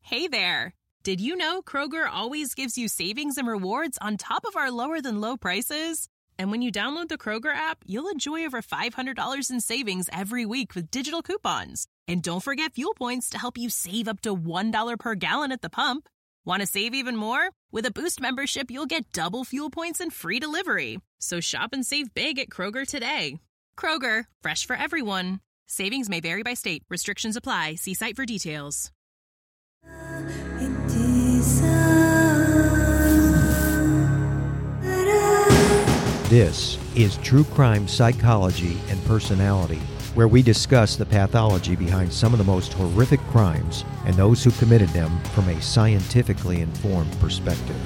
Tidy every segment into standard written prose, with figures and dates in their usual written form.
Hey there! Did you know Kroger always gives you savings and rewards on top of our lower-than-low prices? And when you download the Kroger app, you'll enjoy over $500 in savings every week with digital coupons. And don't forget fuel points to help you save up to $1 per gallon at the pump. Want to save even more? With a Boost membership, you'll get double fuel points and free delivery. So shop and save big at Kroger today. Kroger, fresh for everyone. Savings may vary by state. Restrictions apply. See site for details. This is True Crime Psychology and Personality, where we discuss the pathology behind some of the most horrific crimes and those who committed them from a scientifically informed perspective.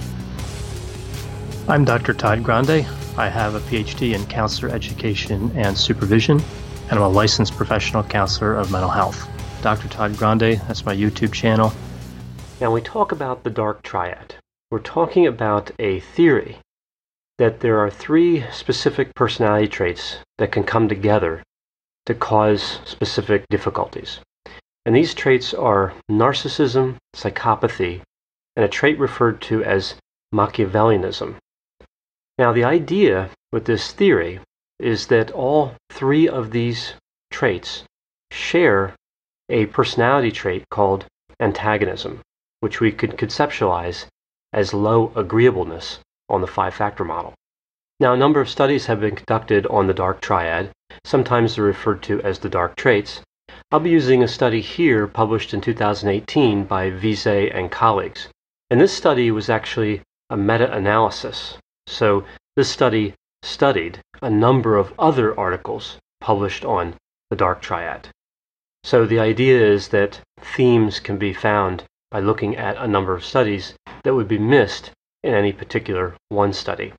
I'm Dr. Todd Grande. I have a PhD in counselor education and supervision, and I'm a licensed professional counselor of mental health. Dr. Todd Grande, that's my YouTube channel. Now, we talk about the dark triad. We're talking about a theory that there are three specific personality traits that can come together to cause specific difficulties. And these traits are narcissism, psychopathy, and a trait referred to as Machiavellianism. Now, the idea with this theory is that all three of these traits share a personality trait called antagonism, which we could conceptualize as low agreeableness on the five-factor model. Now, a number of studies have been conducted on the dark triad. Sometimes they're referred to as the dark traits. I'll be using a study here published in 2018 by Vise and colleagues. And this study was actually a meta-analysis. So this study studied a number of other articles published on the dark triad. So the idea is that themes can be found by looking at a number of studies that would be missed in any particular one study.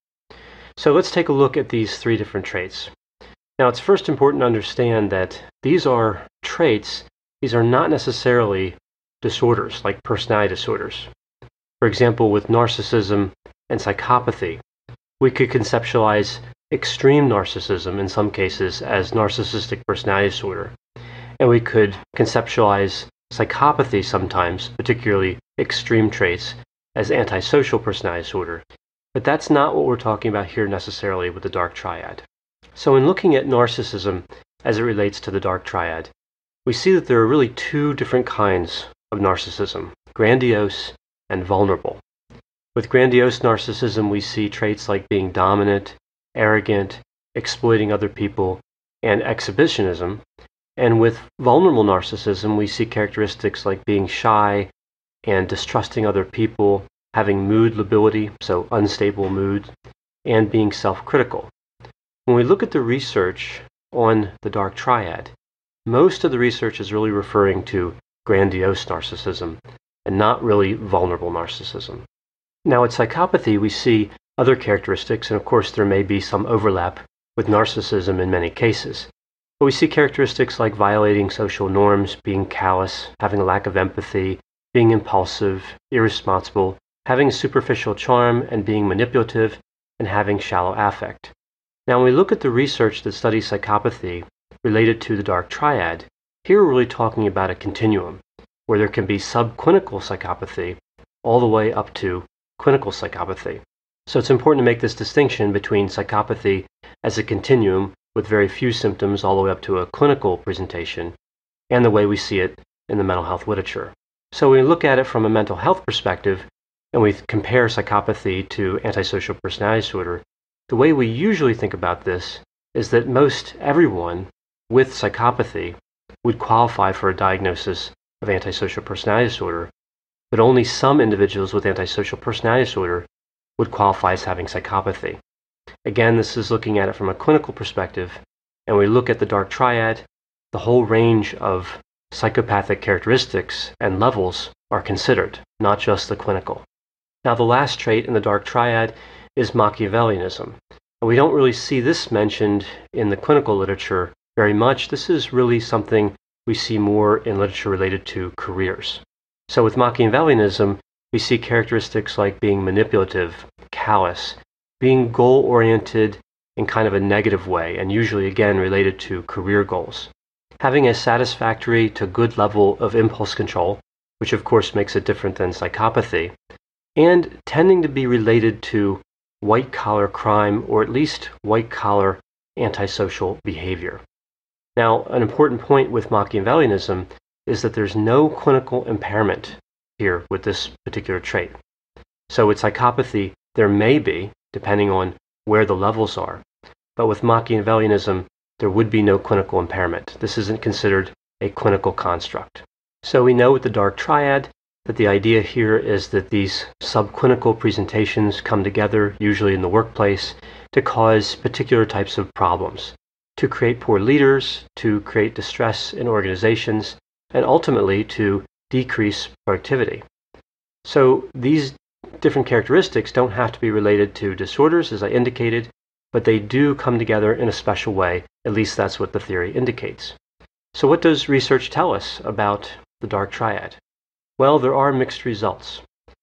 So let's take a look at these three different traits. Now, it's first important to understand that these are traits. These are not necessarily disorders, like personality disorders. For example, with narcissism and psychopathy, we could conceptualize extreme narcissism in some cases as narcissistic personality disorder. And we could conceptualize psychopathy sometimes, particularly extreme traits, as antisocial personality disorder. But that's not what we're talking about here necessarily with the dark triad. So in looking at narcissism as it relates to the dark triad, we see that there are really two different kinds of narcissism, grandiose and vulnerable. With grandiose narcissism, we see traits like being dominant, arrogant, exploiting other people, and exhibitionism. And with vulnerable narcissism, we see characteristics like being shy and distrusting other people, having mood lability, so unstable mood, and being self-critical. When we look at the research on the dark triad, most of the research is really referring to grandiose narcissism and not really vulnerable narcissism. Now, with psychopathy, we see other characteristics, and of course there may be some overlap with narcissism in many cases. But we see characteristics like violating social norms, being callous, having a lack of empathy, being impulsive, irresponsible, having a superficial charm, and being manipulative, and having shallow affect. Now, when we look at the research that studies psychopathy related to the dark triad, here we're really talking about a continuum, where there can be subclinical psychopathy all the way up to clinical psychopathy. So it's important to make this distinction between psychopathy as a continuum with very few symptoms all the way up to a clinical presentation, and the way we see it in the mental health literature. So we look at it from a mental health perspective, and we compare psychopathy to antisocial personality disorder. The way we usually think about this is that most everyone with psychopathy would qualify for a diagnosis of antisocial personality disorder, but only some individuals with antisocial personality disorder would qualify as having psychopathy. Again, this is looking at it from a clinical perspective, and we look at the dark triad, the whole range of psychopathic characteristics and levels are considered, not just the clinical. Now, the last trait in the dark triad is Machiavellianism. And we don't really see this mentioned in the clinical literature very much. This is really something we see more in literature related to careers. So with Machiavellianism, we see characteristics like being manipulative, callous, being goal-oriented in kind of a negative way, and usually, again, related to career goals. Having a satisfactory to good level of impulse control, which of course makes it different than psychopathy, and tending to be related to white-collar crime, or at least white-collar antisocial behavior. Now, an important point with Machiavellianism is that there's no clinical impairment here with this particular trait. So with psychopathy, there may be, depending on where the levels are, but with Machiavellianism, there would be no clinical impairment. This isn't considered a clinical construct. So we know with the dark triad that the idea here is that these subclinical presentations come together, usually in the workplace, to cause particular types of problems, to create poor leaders, to create distress in organizations, and ultimately to decrease productivity. So these different characteristics don't have to be related to disorders, as I indicated, but they do come together in a special way. At least that's what the theory indicates. So what does research tell us about the dark triad? Well, there are mixed results.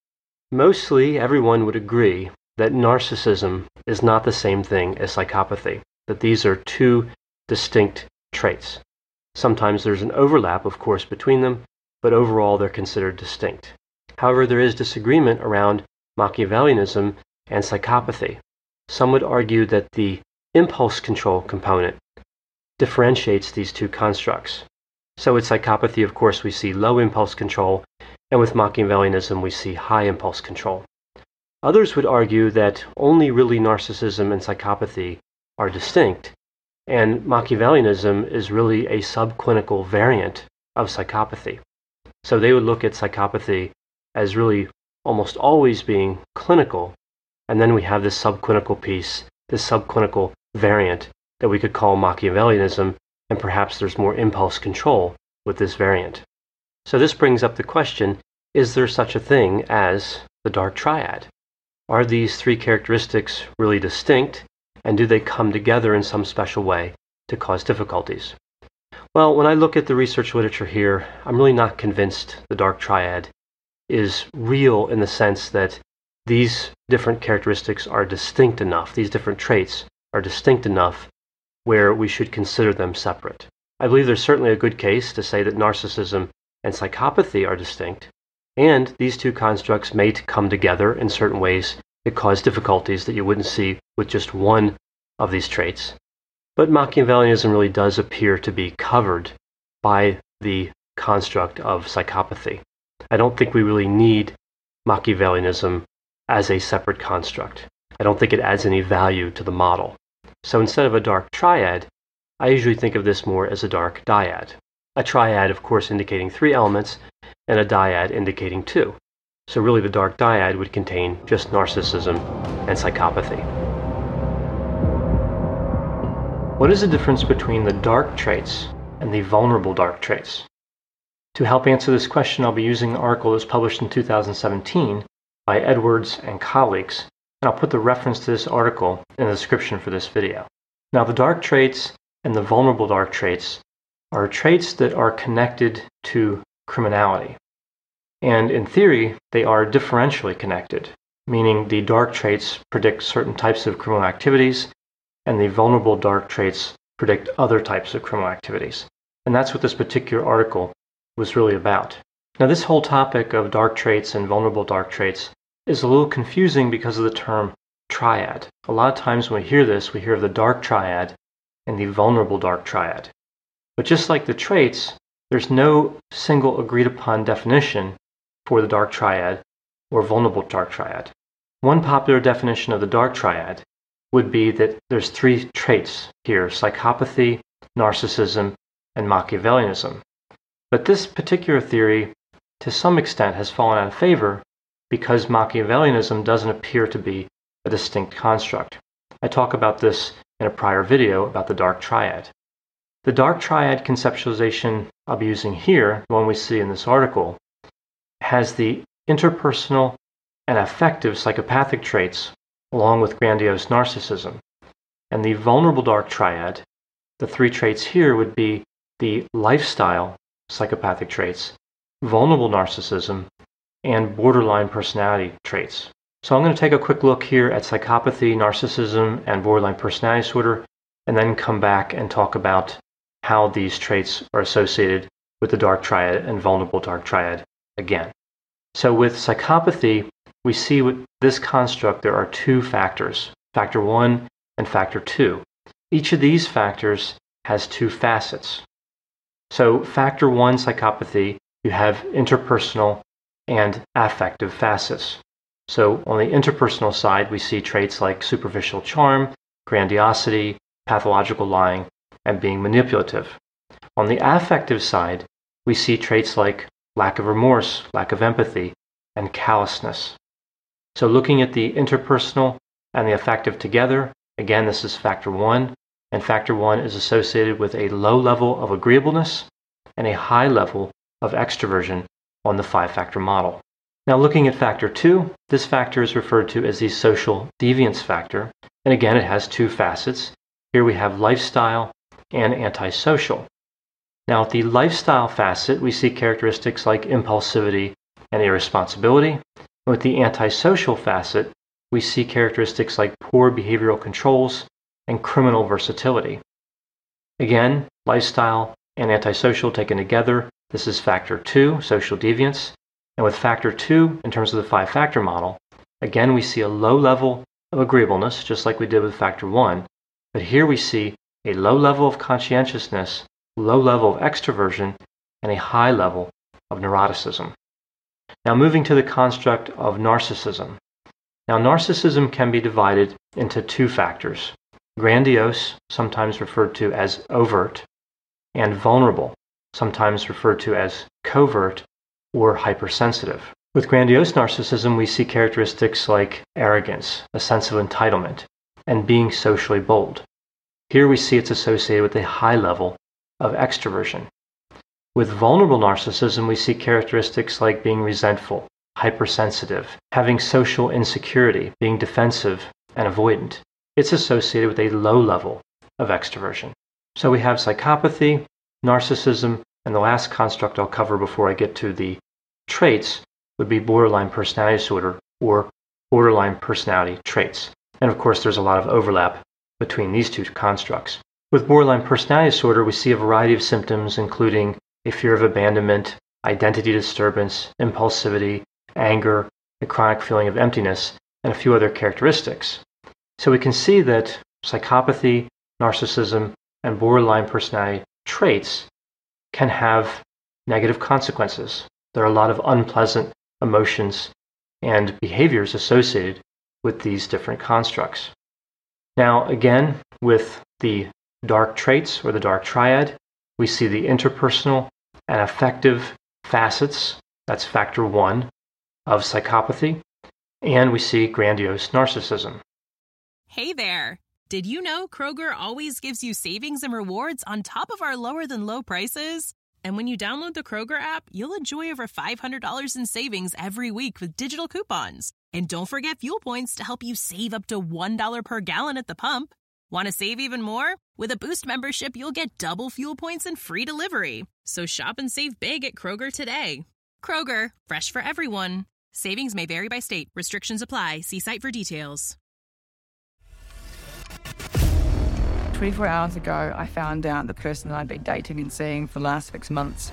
Mostly everyone would agree that narcissism is not the same thing as psychopathy, that these are two distinct traits. Sometimes there's an overlap, of course, between them, but overall they're considered distinct. However, there is disagreement around Machiavellianism and psychopathy. Some would argue that the impulse control component differentiates these two constructs. So with psychopathy, of course, we see low impulse control, and with Machiavellianism, we see high impulse control. Others would argue that only really narcissism and psychopathy are distinct, and Machiavellianism is really a subclinical variant of psychopathy. So they would look at psychopathy as really almost always being clinical, and then we have this subclinical piece, this subclinical variant that we could call Machiavellianism, and perhaps there's more impulse control with this variant. So this brings up the question, is there such a thing as the dark triad? Are these three characteristics really distinct, and do they come together in some special way to cause difficulties? Well, when I look at the research literature here, I'm really not convinced the dark triad is real in the sense that these different characteristics are distinct enough, these different traits are distinct enough where we should consider them separate. I believe there's certainly a good case to say that narcissism and psychopathy are distinct, and these two constructs may come together in certain ways that cause difficulties that you wouldn't see with just one of these traits. But Machiavellianism really does appear to be covered by the construct of psychopathy. I don't think we really need Machiavellianism as a separate construct. I don't think it adds any value to the model. So instead of a dark triad, I usually think of this more as a dark dyad. A triad, of course, indicating 3 elements, and a dyad indicating 2. So really the dark dyad would contain just narcissism and psychopathy. What is the difference between the dark traits and the vulnerable dark traits? To help answer this question, I'll be using an article that was published in 2017 by Edwards and colleagues, and I'll put the reference to this article in the description for this video. Now, the dark traits and the vulnerable dark traits are traits that are connected to criminality. And in theory, they are differentially connected, meaning the dark traits predict certain types of criminal activities, and the vulnerable dark traits predict other types of criminal activities. And that's what this particular article was really about. Now, this whole topic of dark traits and vulnerable dark traits is a little confusing because of the term triad. A lot of times when we hear this, we hear of the dark triad and the vulnerable dark triad. But just like the traits, there's no single agreed upon definition for the dark triad or vulnerable dark triad. One popular definition of the dark triad would be that there's 3 traits here: psychopathy, narcissism, and Machiavellianism. But this particular theory, to some extent, has fallen out of favor because Machiavellianism doesn't appear to be a distinct construct. I talk about this in a prior video about the dark triad. The dark triad conceptualization I'll be using here, the one we see in this article, has the interpersonal and affective psychopathic traits along with grandiose narcissism. And the vulnerable dark triad, the 3 traits here would be the lifestyle psychopathic traits, vulnerable narcissism, and borderline personality traits. So I'm going to take a quick look here at psychopathy, narcissism, and borderline personality disorder, and then come back and talk about how these traits are associated with the dark triad and vulnerable dark triad again. So with psychopathy, we see with this construct there are two factors, factor 1 and factor 2. Each of these factors has two facets. So factor 1 psychopathy, you have interpersonal and affective facets. So on the interpersonal side, we see traits like superficial charm, grandiosity, pathological lying, and being manipulative. On the affective side, we see traits like lack of remorse, lack of empathy, and callousness. So looking at the interpersonal and the affective together, again, this is factor 1, and factor 1 is associated with a low level of agreeableness and a high level of extroversion on the 5-factor model. Now looking at factor 2, this factor is referred to as the social deviance factor, and again, it has two facets. Here we have lifestyle and antisocial. Now at the lifestyle facet, we see characteristics like impulsivity and irresponsibility. And with the antisocial facet, we see characteristics like poor behavioral controls and criminal versatility. Again, lifestyle and antisocial taken together, this is factor 2, social deviance. And with factor 2, in terms of the 5-factor model, again, we see a low level of agreeableness, just like we did with factor 1. But here we see a low level of conscientiousness, low level of extroversion, and a high level of neuroticism. Now moving to the construct of narcissism. Now narcissism can be divided into two factors: grandiose, sometimes referred to as overt, and vulnerable, sometimes referred to as covert or hypersensitive. With grandiose narcissism, we see characteristics like arrogance, a sense of entitlement, and being socially bold. Here we see it's associated with a high level of extroversion. With vulnerable narcissism, we see characteristics like being resentful, hypersensitive, having social insecurity, being defensive and avoidant. It's associated with a low level of extroversion. So we have psychopathy, narcissism, and the last construct I'll cover before I get to the traits would be borderline personality disorder or borderline personality traits. And of course, there's a lot of overlap between these two constructs. With borderline personality disorder, we see a variety of symptoms, including a fear of abandonment, identity disturbance, impulsivity, anger, a chronic feeling of emptiness, and a few other characteristics. So we can see that psychopathy, narcissism, and borderline personality traits can have negative consequences. There are a lot of unpleasant emotions and behaviors associated with these different constructs. Now, again, with the dark traits or the dark triad, we see the interpersonal and affective facets, that's factor 1 of psychopathy, and we see grandiose narcissism. Hey there! Did you know Kroger always gives you savings and rewards on top of our lower-than-low prices? And when you download the Kroger app, you'll enjoy over $500 in savings every week with digital coupons. And don't forget fuel points to help you save up to $1 per gallon at the pump. Want to save even more? With a Boost membership, you'll get double fuel points and free delivery. So shop and save big at Kroger today. Kroger, fresh for everyone. Savings may vary by state. Restrictions apply. See site for details. 24 hours ago, I found out the person that I'd been dating and seeing for the last 6 months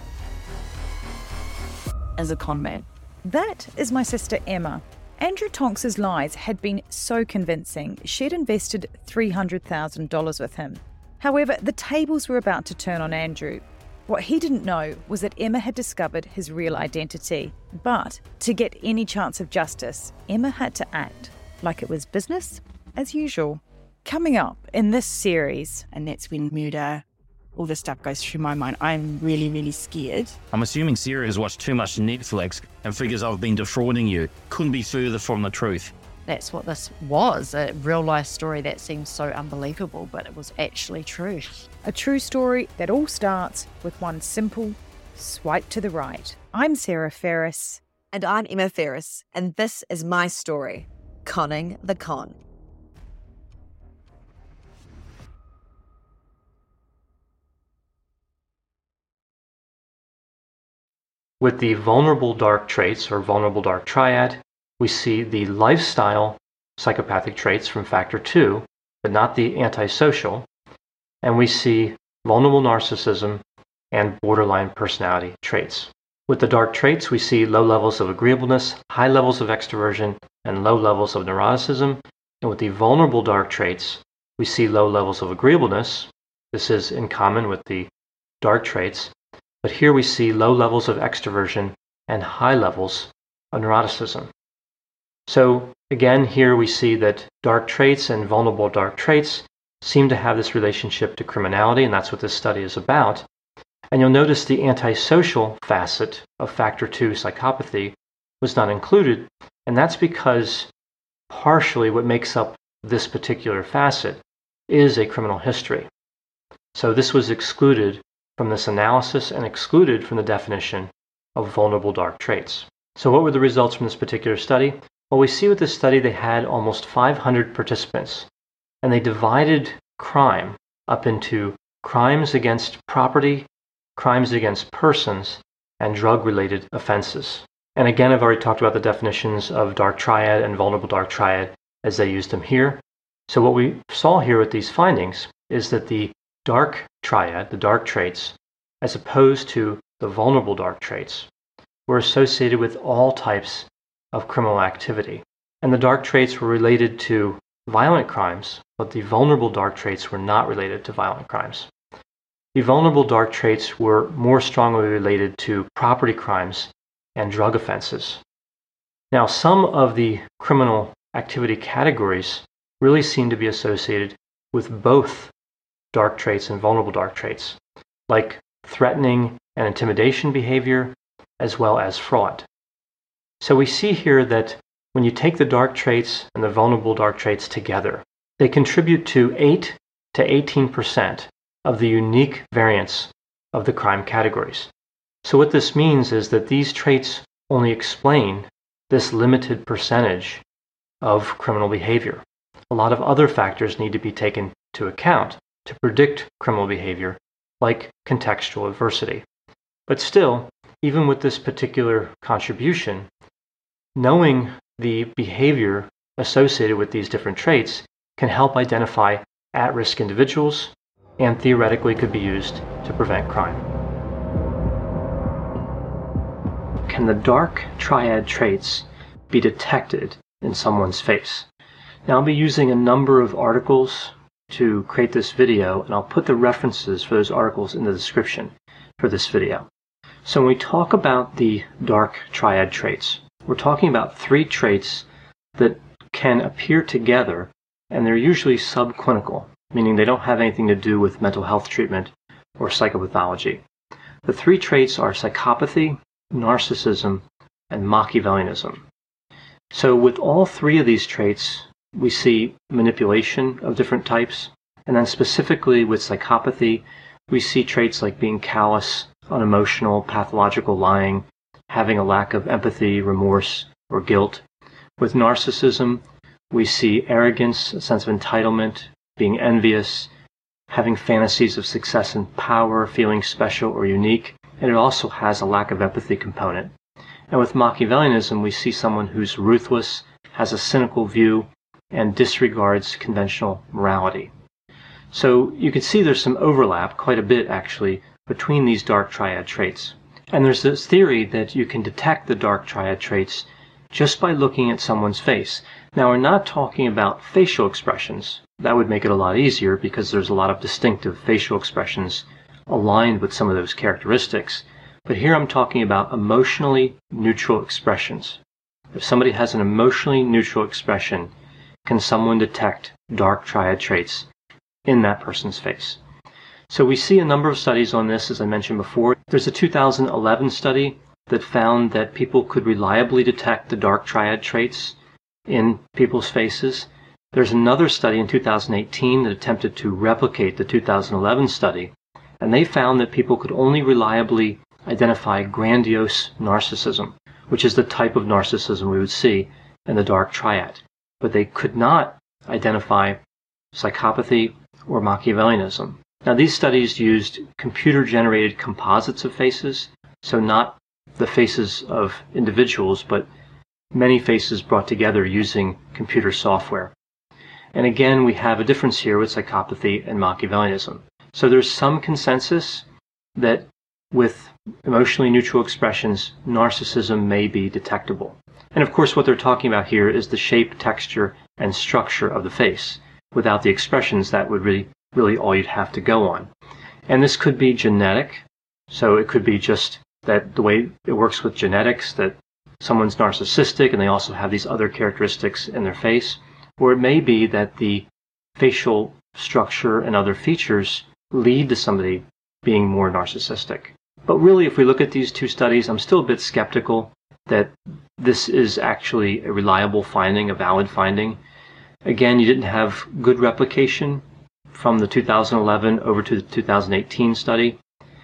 is a con man. That is my sister Emma. Andrew Tonks's lies had been so convincing, she'd invested $300,000 with him. However, the tables were about to turn on Andrew. What he didn't know was that Emma had discovered his real identity. But to get any chance of justice, Emma had to act like it was business as usual. Coming up in this series, And that's when murder, all this stuff goes through my mind. I'm really, really scared. I'm assuming Sarah has watched too much Netflix and figures I've been defrauding you. Couldn't be further from the truth. That's what this was, a real-life story that seems so unbelievable, but it was actually true. a true story that all starts with one simple swipe to the right. I'm Sarah Ferris. And I'm Emma Ferris, and this is my story, Conning the Con. With the vulnerable dark traits, or vulnerable dark triad, we see the lifestyle psychopathic traits from factor 2, but not the antisocial, and we see vulnerable narcissism and borderline personality traits. With the dark traits, we see low levels of agreeableness, high levels of extroversion, and low levels of neuroticism. And with the vulnerable dark traits, we see low levels of agreeableness. This is in common with the dark traits. But here we see low levels of extroversion and high levels of neuroticism. So again, here we see that dark traits and vulnerable dark traits seem to have this relationship to criminality, and that's what this study is about. And you'll notice the antisocial facet of factor 2 psychopathy was not included, and that's because partially what makes up this particular facet is a criminal history. So this was excluded from this analysis and excluded from the definition of vulnerable dark traits. So what were the results from this particular study? Well, we see with this study they had almost 500 participants, and they divided crime up into crimes against property, crimes against persons, and drug-related offenses. And again, I've already talked about the definitions of dark triad and vulnerable dark triad as they used them here. So what we saw here with these findings is that the dark triad, the dark traits, as opposed to the vulnerable dark traits, were associated with all types of criminal activity. And the dark traits were related to violent crimes, but the vulnerable dark traits were not related to violent crimes. The vulnerable dark traits were more strongly related to property crimes and drug offenses. Now, some of the criminal activity categories really seem to be associated with both dark traits and vulnerable dark traits, like threatening and intimidation behavior, as well as fraud. So we see here that when you take the dark traits and the vulnerable dark traits together, they contribute to 8 to 18% of the unique variance of the crime categories. So what this means is that these traits only explain this limited percentage of criminal behavior. A lot of other factors need to be taken into account to predict criminal behavior, like contextual adversity. But still, even with this particular contribution, knowing the behavior associated with these different traits can help identify at-risk individuals and theoretically could be used to prevent crime. Can the dark triad traits be detected in someone's face? Now, I'll be using a number of articles to create this video, and I'll put the references for those articles in the description for this video. So when we talk about the dark triad traits, we're talking about 3 traits that can appear together, and they're usually subclinical, meaning they don't have anything to do with mental health treatment or psychopathology. The 3 traits are psychopathy, narcissism, and Machiavellianism. So with all 3 of these traits, we see manipulation of different types, and then specifically with psychopathy, we see traits like being callous, unemotional, pathological lying, having a lack of empathy, remorse, or guilt. With narcissism, we see arrogance, a sense of entitlement, being envious, having fantasies of success and power, feeling special or unique, and it also has a lack of empathy component. And with Machiavellianism, we see someone who's ruthless, has a cynical view, and disregards conventional morality. So you can see there's some overlap, quite a bit actually, between these dark triad traits. And there's this theory that you can detect the dark triad traits just by looking at someone's face. Now, we're not talking about facial expressions. That would make it a lot easier because there's a lot of distinctive facial expressions aligned with some of those characteristics. But here I'm talking about emotionally neutral expressions. If somebody has an emotionally neutral expression, can someone detect dark triad traits in that person's face? So we see a number of studies on this, as I mentioned before. There's a 2011 study that found that people could reliably detect the dark triad traits in people's faces. There's another study in 2018 that attempted to replicate the 2011 study, and they found that people could only reliably identify grandiose narcissism, which is the type of narcissism we would see in the dark triad. But they could not identify psychopathy or Machiavellianism. Now, these studies used computer-generated composites of faces, so not the faces of individuals, but many faces brought together using computer software. And again, we have a difference here with psychopathy and Machiavellianism. So there's some consensus that with emotionally neutral expressions, narcissism may be detectable. And of course, what they're talking about here is the shape, texture, and structure of the face. Without the expressions, that would really all you'd have to go on. And this could be genetic. So it could be just that the way it works with genetics, that someone's narcissistic and they also have these other characteristics in their face. Or it may be that the facial structure and other features lead to somebody being more narcissistic. But really, if we look at these two studies, I'm still a bit skeptical that this is actually a reliable finding, a valid finding. Again, you didn't have good replication from the 2011 over to the 2018 study.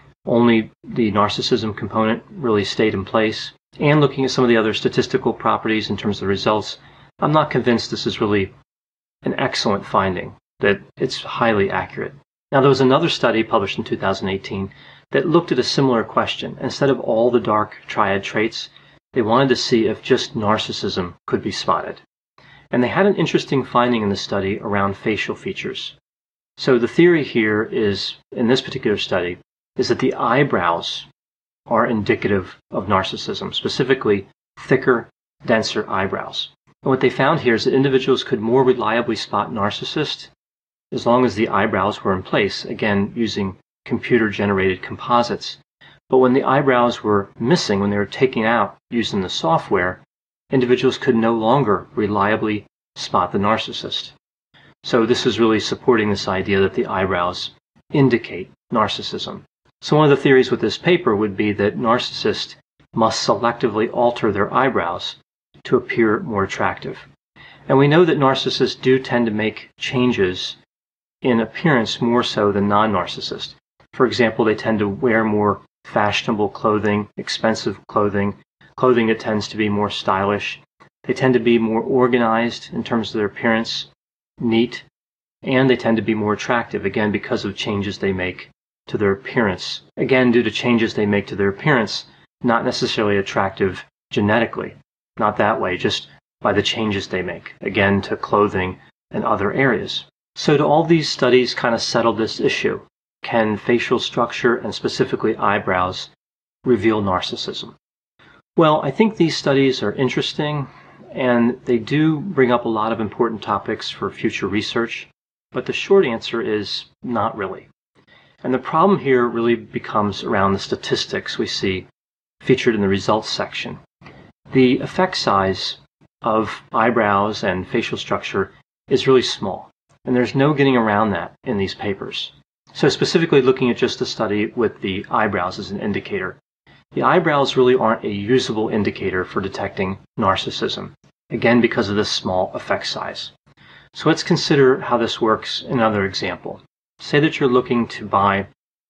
Only the narcissism component really stayed in place. And looking at some of the other statistical properties in terms of the results, I'm not convinced this is really an excellent finding, that it's highly accurate. Now, there was another study published in 2018 that looked at a similar question. Instead of all the dark triad traits, they wanted to see if just narcissism could be spotted. And they had an interesting finding in the study around facial features. So the theory here is, in this particular study, is that the eyebrows are indicative of narcissism, specifically thicker, denser eyebrows. And what they found here is that individuals could more reliably spot narcissists as long as the eyebrows were in place, again, using computer-generated composites. But when the eyebrows were missing, when they were taken out using the software, individuals could no longer reliably spot the narcissist. So this is really supporting this idea that the eyebrows indicate narcissism. So one of the theories with this paper would be that narcissists must selectively alter their eyebrows to appear more attractive. And we know that narcissists do tend to make changes in appearance more so than non-narcissists. For example, they tend to wear more fashionable clothing, expensive clothing that tends to be more stylish. They tend to be more organized in terms of their appearance, neat, and they tend to be more attractive, again, because of changes they make to their appearance. Again, due to changes they make to their appearance, not necessarily attractive genetically, not that way, just by the changes they make, again, to clothing and other areas. So do all these studies kind of settle this issue? Can facial structure and specifically eyebrows reveal narcissism? Well, I think these studies are interesting and they do bring up a lot of important topics for future research, but the short answer is not really. And the problem here really becomes around the statistics we see featured in the results section. The effect size of eyebrows and facial structure is really small, and there's no getting around that in these papers. So specifically looking at just the study with the eyebrows as an indicator, the eyebrows really aren't a usable indicator for detecting narcissism, again because of this small effect size. So let's consider how this works in another example. Say that you're looking to buy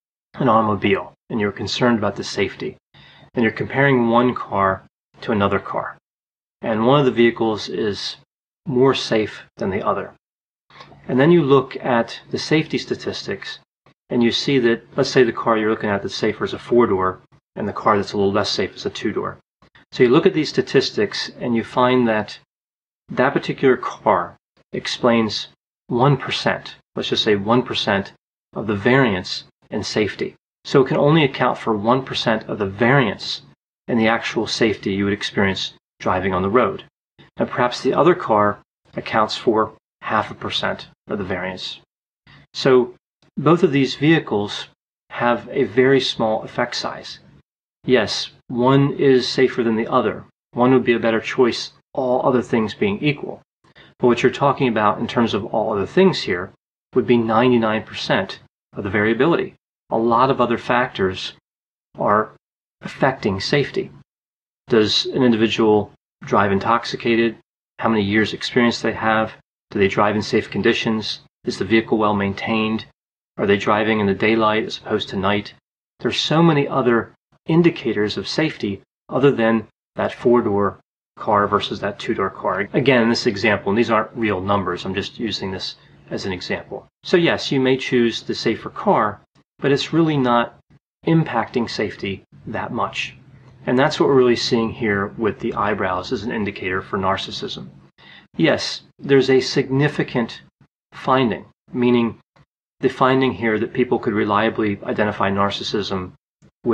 an automobile and you're concerned about the safety, and you're comparing one car to another car, and one of the vehicles is more safe than the other. And then you look at the safety statistics and you see that, let's say the car you're looking at that's safer is a 4-door and the car that's a little less safe is a 2-door. So you look at these statistics and you find that that particular car explains 1%, let's just say 1% of the variance in safety. So it can only account for 1% of the variance in the actual safety you would experience driving on the road. And perhaps the other car accounts for 0.5% of the variance. So both of these vehicles have a very small effect size. Yes, one is safer than the other. One would be a better choice, all other things being equal. But what you're talking about in terms of all other things here would be 99% of the variability. A lot of other factors are affecting safety. Does an individual drive intoxicated? How many years experience they have? Do they drive in safe conditions? Is the vehicle well maintained? Are they driving in the daylight as opposed to night? There's so many other indicators of safety other than that 4-door car versus that 2-door car. Again, in this example, and these aren't real numbers, I'm just using this as an example. So yes, you may choose the safer car, but it's really not impacting safety that much. And that's what we're really seeing here with the eyebrows as an indicator for narcissism. Yes, there's a significant finding, meaning the finding here that people could reliably identify narcissism with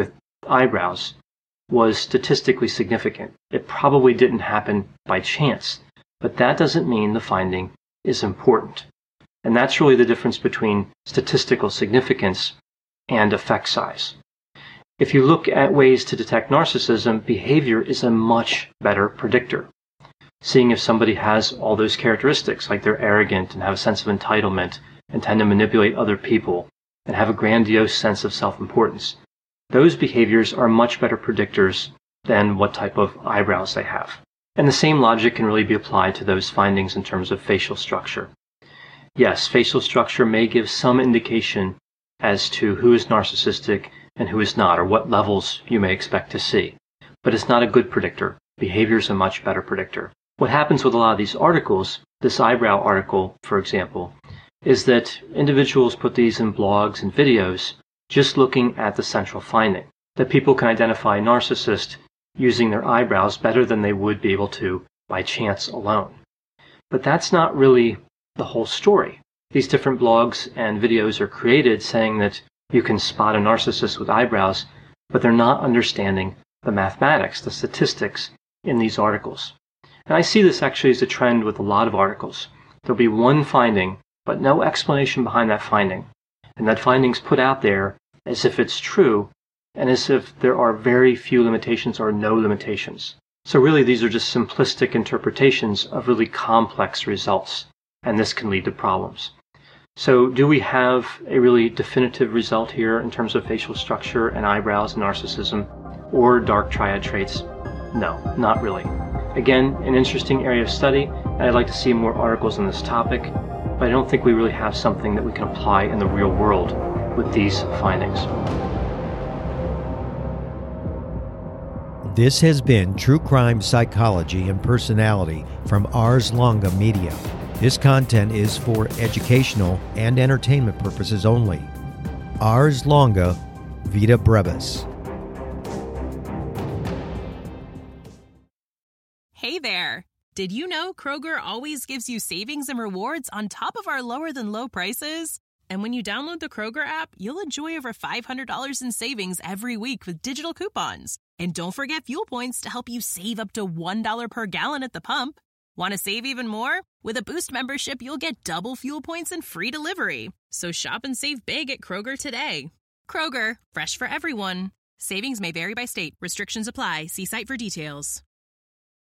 eyebrows was statistically significant. It probably didn't happen by chance, but that doesn't mean the finding is important. And that's really the difference between statistical significance and effect size. If you look at ways to detect narcissism, behavior is a much better predictor. Seeing if somebody has all those characteristics, like they're arrogant and have a sense of entitlement and tend to manipulate other people and have a grandiose sense of self-importance. Those behaviors are much better predictors than what type of eyebrows they have. And the same logic can really be applied to those findings in terms of facial structure. Yes, facial structure may give some indication as to who is narcissistic and who is not, or what levels you may expect to see. But it's not a good predictor. Behavior is a much better predictor. What happens with a lot of these articles, this eyebrow article, for example, is that individuals put these in blogs and videos just looking at the central finding, that people can identify a narcissist using their eyebrows better than they would be able to by chance alone. But that's not really the whole story. These different blogs and videos are created saying that you can spot a narcissist with eyebrows, but they're not understanding the mathematics, the statistics in these articles. And I see this actually as a trend with a lot of articles. There'll be one finding, but no explanation behind that finding. And that finding's put out there as if it's true, and as if there are very few limitations or no limitations. So really these are just simplistic interpretations of really complex results, and this can lead to problems. So do we have a really definitive result here in terms of facial structure and eyebrows and narcissism, or dark triad traits? No, not really. Again, an interesting area of study, and I'd like to see more articles on this topic, but I don't think we really have something that we can apply in the real world with these findings. This has been True Crime Psychology and Personality from Ars Longa Media. This content is for educational and entertainment purposes only. Ars Longa, Vita Brevis. Hey there! Did you know Kroger always gives you savings and rewards on top of our lower-than-low prices? And when you download the Kroger app, you'll enjoy over $500 in savings every week with digital coupons. And don't forget fuel points to help you save up to $1 per gallon at the pump. Want to save even more? With a Boost membership, you'll get double fuel points and free delivery. So shop and save big at Kroger today. Kroger, fresh for everyone. Savings may vary by state. Restrictions apply. See site for details.